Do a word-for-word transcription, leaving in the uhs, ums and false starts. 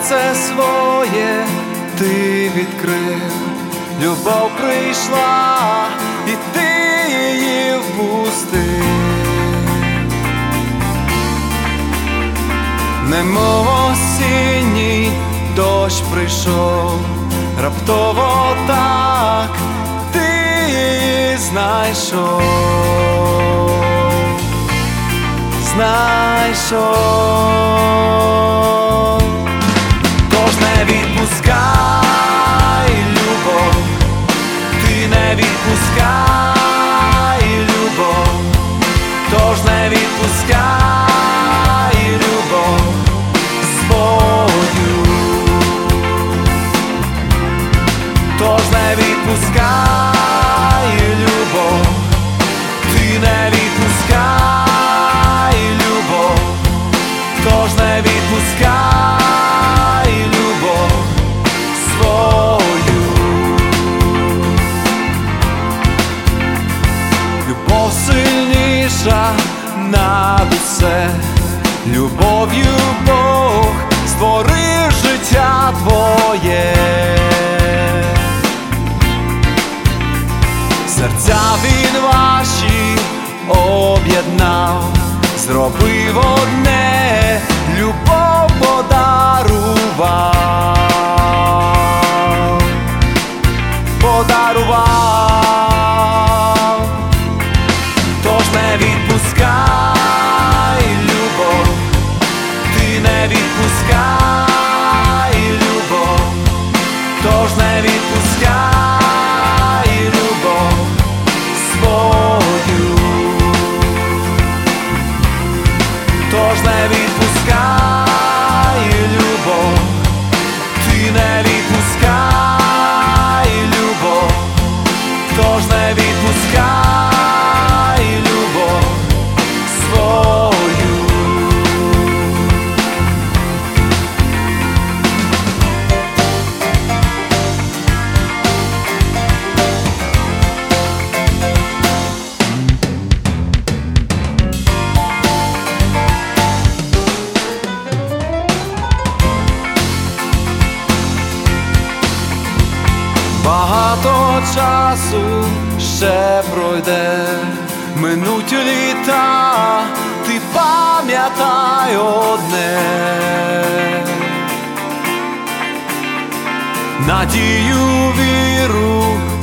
серце своє ти відкрив, любов прийшла, і ти її впустив. Немов осінній дощ прийшов, раптово так ти її знайшов, знайшов. Тож не відпускай, любов, ти не відпускай, любов, тож не відпускай любов свою, тож не відпускай любов, ти не відпускай любов, тож не відпускай любов свою. Любов сильніша над усе, любов'ю Бог створив життя твоє. Серця він ваші об'єднав, зробив одне, любов подарував, подарував. Тож не відпускай любов, ти не відпускай любов, тож не відпускай любов свою, тож не відпускай любов, ти не відпускай любов, тож не відпускай любов свою. Багато часу ще пройде, минуть літа, ти пам'ятай одне: надію, віру